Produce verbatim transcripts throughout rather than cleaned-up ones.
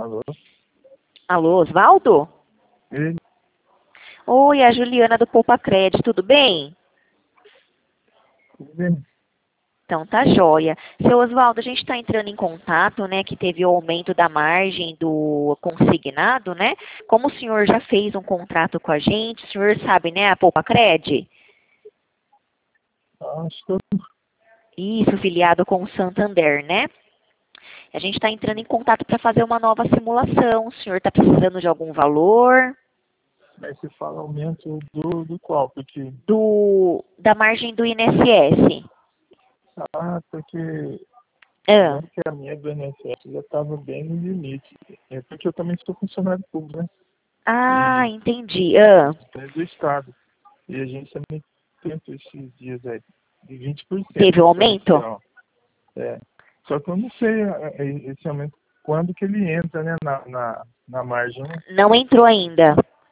Alô? Alô, Osvaldo? Ei, Oi, a Juliana do Poupa Crédito, tudo bem? tudo bem? Então tá joia. Seu Osvaldo, a gente está entrando em contato, né, que teve o aumento da margem do consignado, né? Como o senhor já fez um contrato com a gente, o senhor sabe, né, a Poupa Cred? Acho que eu Isso, filiado com o Santander, né? A gente está entrando em contato para fazer uma nova simulação. O senhor está precisando de algum valor? mas se fala aumento do, do qual? Porque, Do, da margem do I N S S. ah, porque eu Ah, lembro que a minha do I N S S já estava bem no limite. É porque eu também sou funcionário público, né? ah, E entendi. Ah, é do Estado. E a gente também tentou esses dias aí, de vinte por cento teve o aumento? diferencial. É. Só que eu não sei é, é, esse aumento, quando que ele entra, né, na, na, na margem, né? Não entrou ainda.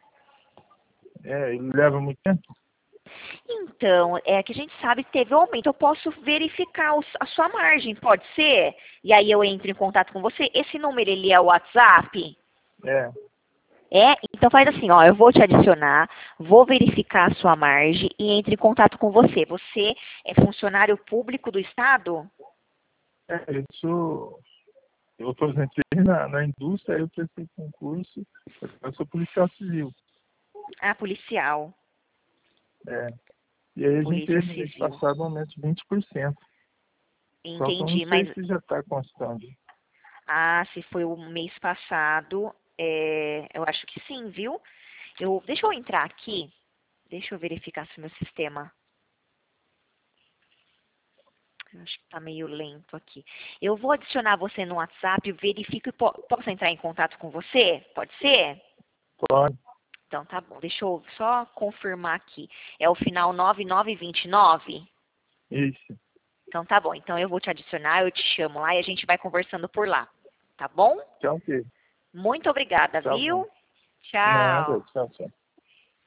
É, ele leva muito tempo. Então, é que a gente sabe que teve um aumento. Eu posso verificar os- a sua margem, pode ser? E aí eu entro em contato com você. Esse número, ele é o WhatsApp? É, É? Então faz assim, ó, eu vou te adicionar, vou verificar a sua margem e entre em contato com você. Você é funcionário público do Estado? é, eu sou Eu aposentei na, na indústria, aí eu prestei concurso, eu sou policial civil. Ah, policial. É. E aí a gente Polícia teve no mês Civil. passado um aumento de vinte por cento. Só que eu não Entendi, sei mas se já está constando. ah, se foi o mês passado, é, eu acho que sim, viu? Eu, deixa eu entrar aqui, deixa eu verificar se o meu sistema. Eu acho que está meio lento aqui. Eu vou adicionar você no WhatsApp, verifico e po posso entrar em contato com você? Pode ser? Pode, Então tá bom, deixa eu só confirmar aqui. É o final nove nove dois nove? isso. Então tá bom, então eu vou te adicionar, eu te chamo lá e a gente vai conversando por lá. Tá bom? Tchau, ok. Muito obrigada, Tá bom. viu? Nada, Tchau. tchau, tchau.